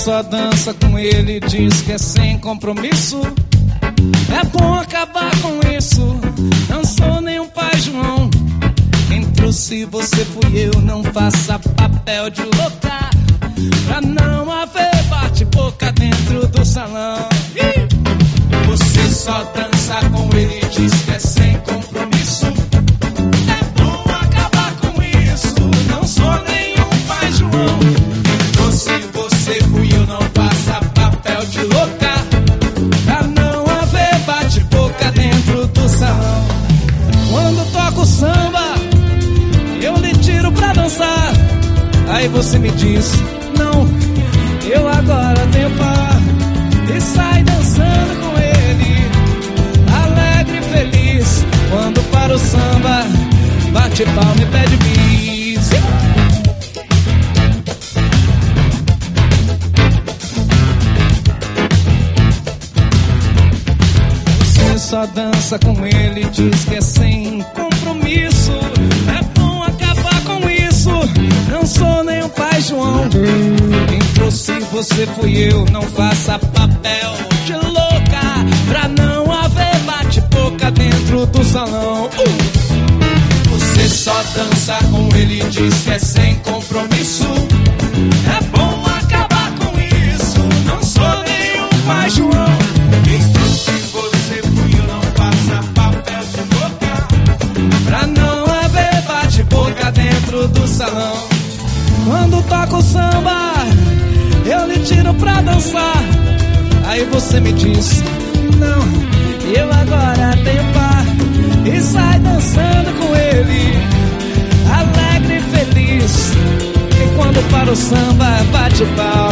só dança com ele, diz que é sem compromisso. É bom acabar com isso. Não sou nenhum pai João. Quem trouxe você fui eu. Não faça papel de louca, pra não haver bate-boca dentro do salão. Você só dança com ele, diz que é sem compromisso. É bom acabar com isso. Não sou nenhum pai João. Quem trouxe você fui eu. Não faça papel de louca, pra não haver bate-boca dentro do salão. Quando toco samba, eu lhe tiro pra dançar. Aí você me diz, não, eu agora tenho par. E sai dançando com ele, alegre e feliz. Quando para o samba, bate palma e pede bis. Você só dança com ele, diz que é sem compromisso. É bom acabar com isso. Não sou nem o pai João. Quem trouxe você fui eu. Não faça papel de louca, pra não haver bate-boca dentro do salão. Você só dança com ele, diz que é sem compromisso. É bom acabar com isso. Não sou nem o pai João. Quem trouxe você fui eu. Não faça papel de louca, pra não haver bate-boca dentro do salão. Quando toco samba, eu lhe tiro pra dançar. Aí você me diz, não, eu agora tenho par. E sai dançando com ele, alegre e feliz. E quando para o samba, bate palma